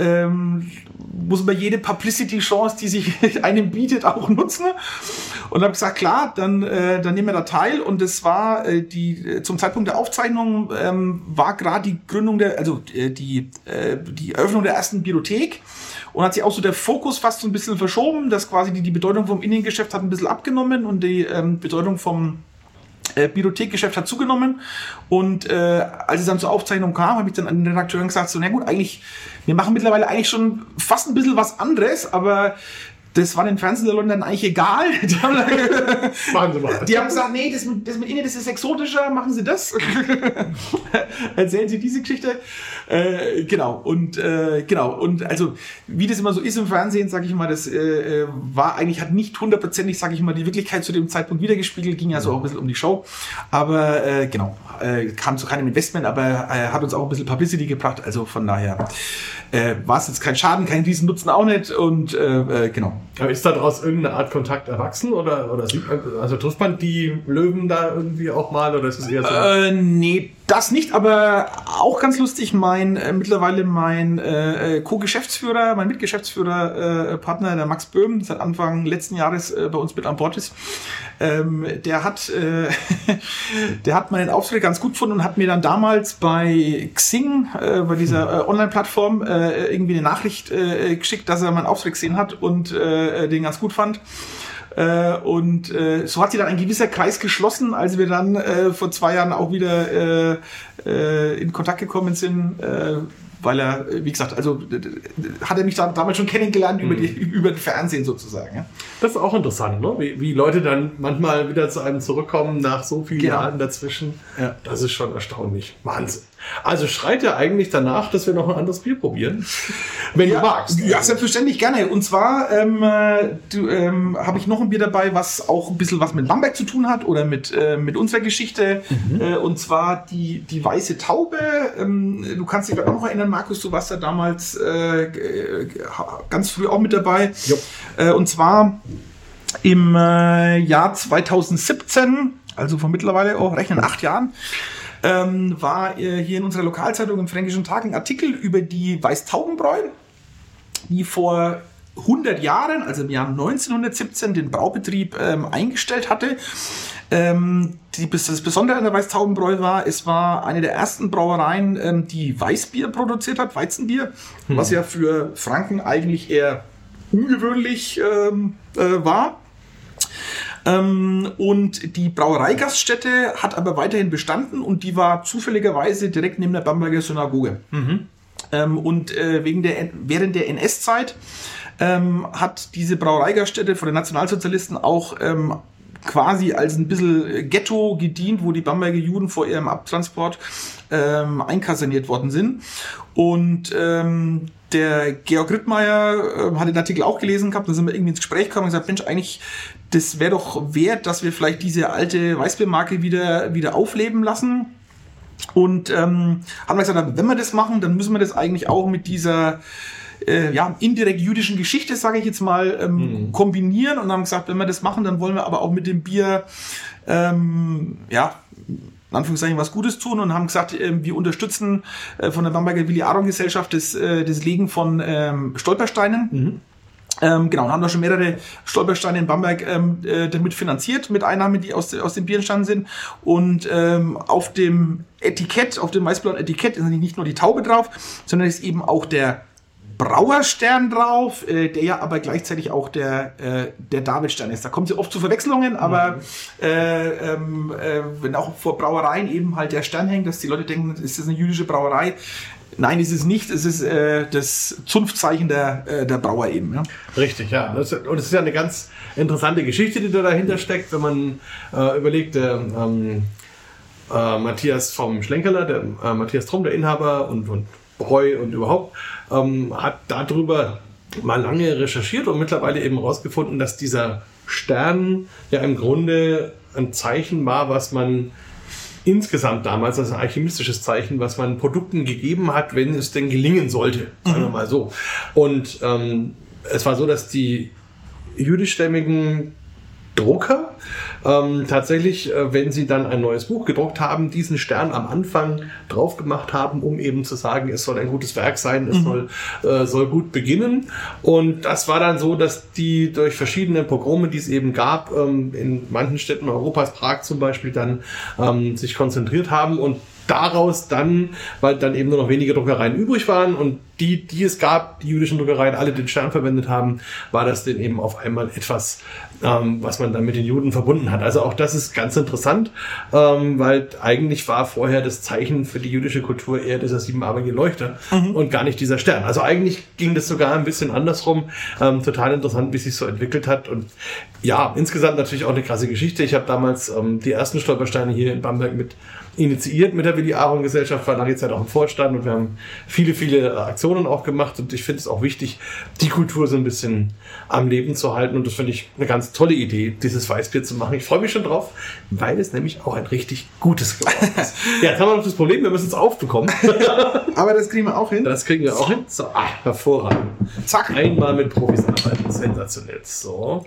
muss man jede Publicity-Chance, die sich einem bietet, auch nutzen. Und habe gesagt, klar, dann nehmen wir da teil. Und das war zum Zeitpunkt der Aufzeichnung war gerade die Gründung die Eröffnung der ersten Biothek. Und hat sich auch so der Fokus fast so ein bisschen verschoben, dass quasi die Bedeutung vom Innengeschäft hat ein bisschen abgenommen und die Bedeutung vom Biothekgeschäft hat zugenommen. Und als es dann zur Aufzeichnung kam, habe ich dann an den Redakteuren gesagt, so, na gut, eigentlich, wir machen mittlerweile eigentlich schon fast ein bisschen was anderes, aber das war den Fernsehsalonen dann eigentlich egal. Die haben gesagt, nee, das mit Ihnen, das ist exotischer, machen Sie das. Erzählen Sie diese Geschichte. Genau. Und also, wie das immer so ist im Fernsehen, sage ich mal, das hat nicht hundertprozentig, sage ich mal, die Wirklichkeit zu dem Zeitpunkt wiedergespiegelt, ging ja so auch ein bisschen um die Show. Aber kam zu keinem Investment, aber hat uns auch ein bisschen Publicity gebracht. Also von daher war es jetzt kein Schaden, kein Riesennutzen auch nicht. Und genau. Aber ist daraus irgendeine Art Kontakt erwachsen oder sieht man, also trifft man die Löwen da irgendwie auch mal oder ist es eher so? Nee, Das nicht, aber auch ganz lustig, mittlerweile mein Co-Geschäftsführer, mein Mitgeschäftsführer, Partner, der Max Böhm, seit Anfang letzten Jahres bei uns mit an Bord ist, der hat meinen Auftritt ganz gut gefunden und hat mir dann damals bei Xing, bei dieser Online-Plattform, irgendwie eine Nachricht geschickt, dass er meinen Auftritt gesehen hat und den ganz gut fand. Und so hat sich dann ein gewisser Kreis geschlossen, als wir dann vor 2 Jahren auch wieder in Kontakt gekommen sind, weil er, wie gesagt, also hat er mich damals schon kennengelernt über den Fernsehen sozusagen. Ja. Das ist auch interessant, ne? Wie Leute dann manchmal wieder zu einem zurückkommen nach so vielen Jahren dazwischen. Ja. Das ist schon erstaunlich. Wahnsinn. Also schreit ja eigentlich danach, dass wir noch ein anderes Bier probieren, wenn du magst. Ja, selbstverständlich gerne. Und zwar habe ich noch ein Bier dabei, was auch ein bisschen was mit Bamberg zu tun hat oder mit unserer Geschichte. Und zwar die Weiße Taube. Du kannst dich auch noch erinnern, Markus, du warst ja damals ganz früh auch mit dabei. Und zwar im Jahr 2017, also vor mittlerweile auch rechnen 8 Jahren, war hier in unserer Lokalzeitung im Fränkischen Tag ein Artikel über die Weißtaubenbräu, die vor 100 Jahren, also im Jahr 1917, den Braubetrieb eingestellt hatte. Das Besondere an der Weißtaubenbräu war, es war eine der ersten Brauereien, die Weißbier produziert hat, Weizenbier, was ja für Franken eigentlich eher ungewöhnlich war. Und die Brauereigaststätte hat aber weiterhin bestanden und die war zufälligerweise direkt neben der Bamberger Synagoge. Und während der NS-Zeit hat diese Brauereigaststätte von den Nationalsozialisten auch quasi als ein bisschen Ghetto gedient, wo die Bamberger Juden vor ihrem Abtransport einkaserniert worden sind. Und der Georg Rittmeier hat den Artikel auch gelesen gehabt, da sind wir irgendwie ins Gespräch gekommen und gesagt, Mensch, eigentlich, das wäre doch wert, dass wir vielleicht diese alte Weißbiermarke wieder aufleben lassen. Und haben wir gesagt, wenn wir das machen, dann müssen wir das eigentlich auch mit dieser indirekt jüdischen Geschichte, sage ich jetzt mal, kombinieren. Und haben gesagt, wenn wir das machen, dann wollen wir aber auch mit dem Bier in Anführungszeichen was Gutes tun und haben gesagt, wir unterstützen von der Bamberger Willi-Aron-Gesellschaft das Legen von Stolpersteinen. Genau, und haben da schon mehrere Stolpersteine in Bamberg damit finanziert, mit Einnahmen, die aus den Bieren entstanden sind. Und auf dem Etikett, auf dem weißblauen Etikett ist nicht nur die Taube drauf, sondern ist eben auch der Brauerstern drauf, der ja aber gleichzeitig auch der Davidstern ist. Da kommt es oft zu Verwechslungen, aber wenn auch vor Brauereien eben halt der Stern hängt, dass die Leute denken, ist das eine jüdische Brauerei? Nein, ist es nicht. Es ist das Zunftzeichen der Brauer eben. Ja. Richtig, ja. Und es ist ja eine ganz interessante Geschichte, die da dahinter steckt, wenn man überlegt, Matthias vom Schlenkerler, der Matthias Tromm, der Inhaber und Bräu und überhaupt, hat darüber mal lange recherchiert und mittlerweile eben herausgefunden, dass dieser Stern ja im Grunde ein Zeichen war, was man insgesamt damals, also ein alchemistisches Zeichen, was man Produkten gegeben hat, wenn es denn gelingen sollte, sagen wir mal so. Und es war so, dass die jüdischstämmigen Drucker tatsächlich, wenn sie dann ein neues Buch gedruckt haben, diesen Stern am Anfang drauf gemacht haben, um eben zu sagen, es soll ein gutes Werk sein, es soll gut beginnen. Und das war dann so, dass die durch verschiedene Pogrome, die es eben gab, in manchen Städten Europas, Prag zum Beispiel, dann sich konzentriert haben und daraus dann, weil dann eben nur noch wenige Druckereien übrig waren und die es gab, die jüdischen Druckereien, alle den Stern verwendet haben, war das dann eben auf einmal etwas, was man dann mit den Juden verbunden hat. Also auch das ist ganz interessant, weil eigentlich war vorher das Zeichen für die jüdische Kultur eher dieser siebenarmige Leuchter und gar nicht dieser Stern. Also eigentlich ging das sogar ein bisschen andersrum. Total interessant, wie es sich so entwickelt hat. Und ja, insgesamt natürlich auch eine krasse Geschichte. Ich habe damals die ersten Stolpersteine hier in Bamberg mit initiiert mit der Willi-Aron-Gesellschaft, war lange Zeit auch im Vorstand und wir haben viele, viele Aktionen auch gemacht und ich finde es auch wichtig, die Kultur so ein bisschen am Leben zu halten und das finde ich eine ganz tolle Idee, dieses Weißbier zu machen. Ich freue mich schon drauf, weil es nämlich auch ein richtig gutes geworden ist. Ja, jetzt haben wir noch das Problem, wir müssen es aufbekommen. Aber das kriegen wir auch hin. Das kriegen wir auch hin. So, hervorragend. Zack. Einmal mit Profis arbeiten, sensationell. So.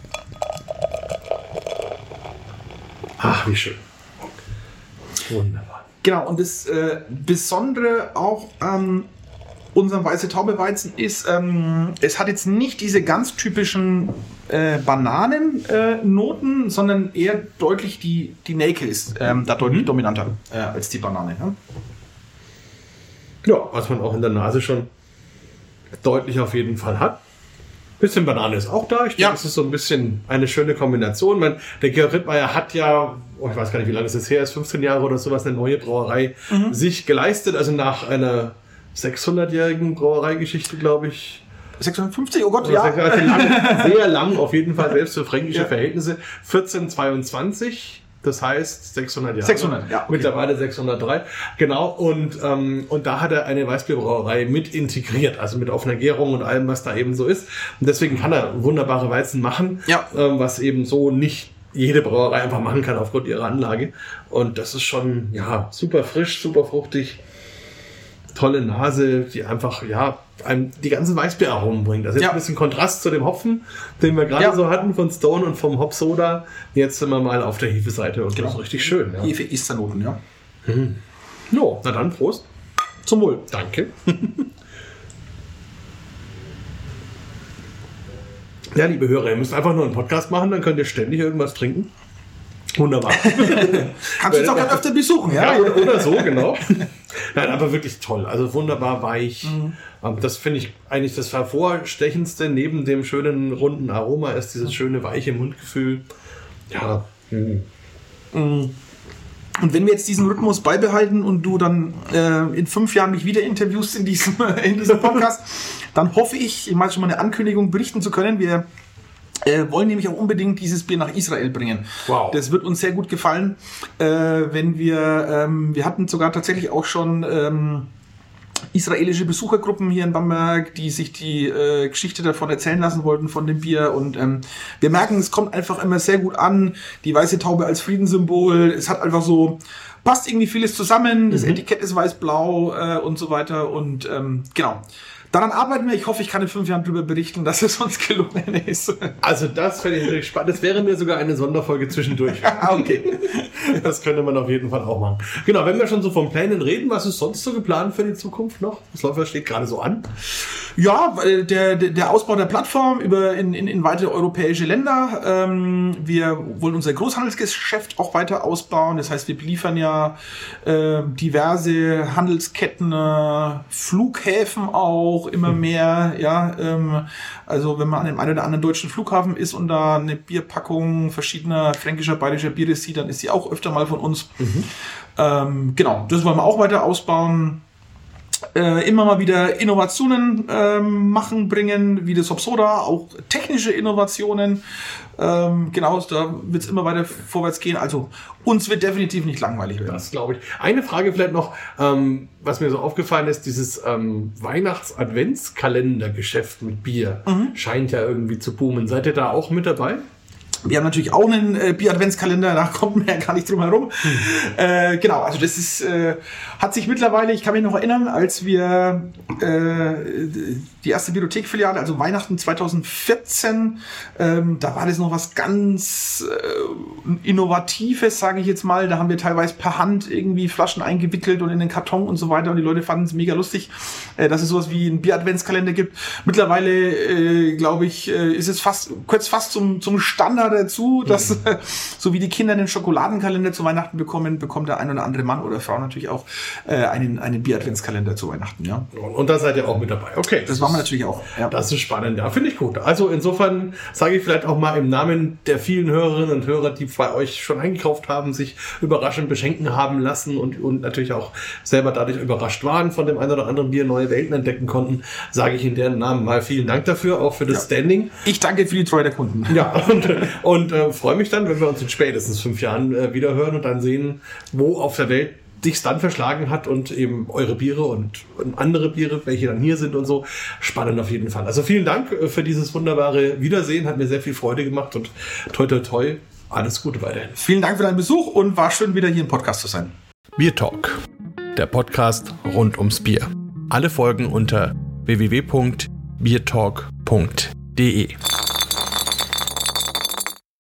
Ach, wie schön. Wunderbar. Genau, und das Besondere auch an unserem Weiße Taube Weizen ist, es hat jetzt nicht diese ganz typischen Bananennoten, sondern eher deutlich die Nelke ist da deutlich dominanter als die Banane. Ja? Ja, was man auch in der Nase schon deutlich auf jeden Fall hat. Bisschen Banane ist auch da. Ich denke, das ist so ein bisschen eine schöne Kombination. Der Georg Rittmeier hat ja, ich weiß gar nicht, wie lange es jetzt her ist, 15 Jahre oder sowas, eine neue Brauerei sich geleistet. Also nach einer 600-jährigen Brauereigeschichte, glaube ich. 650, oh Gott, ja. Sehr lang, auf jeden Fall, selbst für fränkische Verhältnisse. 1422, das heißt 600 Jahre. 600, ja. Okay. Mittlerweile 603, genau. Und da hat er eine Weißbierbrauerei mit integriert, also mit offener Gärung und allem, was da eben so ist. Und deswegen kann er wunderbare Weizen machen, was eben so nicht jede Brauerei einfach machen kann aufgrund ihrer Anlage. Und das ist schon, super frisch, super fruchtig. Tolle Nase, die einfach, einem die ganzen Weißbieraromen bringt. Das ist jetzt ein bisschen Kontrast zu dem Hopfen, den wir gerade so hatten von Stone und vom Hopsoda. Jetzt sind wir mal auf der Hefeseite und das ist richtig schön. Ja. Hefe-Esternoten, ja. Jo, na dann, Prost. Zum Wohl. Danke. Ja, liebe Hörer, ihr müsst einfach nur einen Podcast machen, dann könnt ihr ständig irgendwas trinken. Wunderbar. Kannst du uns auch ganz öfter besuchen, ja? Oder so, genau. Nein, aber wirklich toll. Also wunderbar weich. Das finde ich eigentlich das Hervorstechendste neben dem schönen runden Aroma ist dieses schöne weiche Mundgefühl. Ja. Und wenn wir jetzt diesen Rhythmus beibehalten und du dann in 5 Jahren mich wieder interviewst in diesem Podcast, dann hoffe ich mal schon mal eine Ankündigung berichten zu können. Wir wollen nämlich auch unbedingt dieses Bier nach Israel bringen. Wow. Das wird uns sehr gut gefallen, wenn wir hatten sogar tatsächlich auch schon israelische Besuchergruppen hier in Bamberg, die sich die Geschichte davon erzählen lassen wollten von dem Bier und wir merken, es kommt einfach immer sehr gut an. Die weiße Taube als Friedenssymbol, es hat einfach so, passt irgendwie vieles zusammen, das Etikett ist weiß-blau und so weiter und genau. Daran arbeiten wir. Ich hoffe, ich kann in 5 Jahren darüber berichten, dass es uns gelungen ist. Also das fände ich natürlich spannend. Das wäre mir sogar eine Sonderfolge zwischendurch. Okay. Das könnte man auf jeden Fall auch machen. Genau, wenn wir schon so von Plänen reden, was ist sonst so geplant für die Zukunft noch? Das steht gerade so an. Ja, der Ausbau der Plattform in weitere europäische Länder. Wir wollen unser Großhandelsgeschäft auch weiter ausbauen. Das heißt, wir beliefern ja diverse Handelsketten, Flughäfen auch immer mehr. Ja, also wenn man an dem einen oder anderen deutschen Flughafen ist und da eine Bierpackung verschiedener fränkischer, bayerischer Biere sieht, dann ist sie auch öfter mal von uns. Genau, das wollen wir auch weiter ausbauen. Immer mal wieder Innovationen bringen, wie das Hopsoda, auch technische Innovationen. Genau, da wird es immer weiter vorwärts gehen. Also uns wird definitiv nicht langweilig werden. Das glaube ich. Eine Frage vielleicht noch, was mir so aufgefallen ist, dieses Weihnachts-Adventskalender-Geschäft mit Bier scheint ja irgendwie zu boomen. Seid ihr da auch mit dabei? Wir haben natürlich auch einen Bier-Adventskalender, da kommt man ja gar nicht drum herum. Genau, also das ist, hat sich mittlerweile, ich kann mich noch erinnern, als wir die erste Biothek-Filiale, also Weihnachten 2014, da war das noch was ganz Innovatives, sage ich jetzt mal. Da haben wir teilweise per Hand irgendwie Flaschen eingewickelt und in den Karton und so weiter und die Leute fanden es mega lustig, dass es sowas wie einen Bier-Adventskalender gibt. Mittlerweile, glaube ich, ist es kurz fast zum Standard dazu, dass so wie die Kinder einen Schokoladenkalender zu Weihnachten bekommen, bekommt der ein oder andere Mann oder Frau natürlich auch einen Bier-Adventskalender zu Weihnachten. Ja. Und da seid ihr auch mit dabei. Okay. Das machen wir natürlich auch. Ja. Das ist spannend. Ja, finde ich gut. Also insofern sage ich vielleicht auch mal im Namen der vielen Hörerinnen und Hörer, die bei euch schon eingekauft haben, sich überraschend beschenken haben lassen und natürlich auch selber dadurch überrascht waren, von dem einen oder anderen Bier neue Welten entdecken konnten, sage ich in deren Namen mal vielen Dank dafür, auch für das Standing. Ich danke für die Treue der Kunden. Ja, und freue mich dann, wenn wir uns in spätestens 5 Jahren wieder hören und dann sehen, wo auf der Welt dich's dann verschlagen hat und eben eure Biere und andere Biere, welche dann hier sind und so. Spannend auf jeden Fall. Also vielen Dank für dieses wunderbare Wiedersehen. Hat mir sehr viel Freude gemacht und toi toi toi. Alles Gute weiterhin. Vielen Dank für deinen Besuch und war schön, wieder hier im Podcast zu sein. Bier Talk, der Podcast rund ums Bier. Alle Folgen unter www.biertalk.de.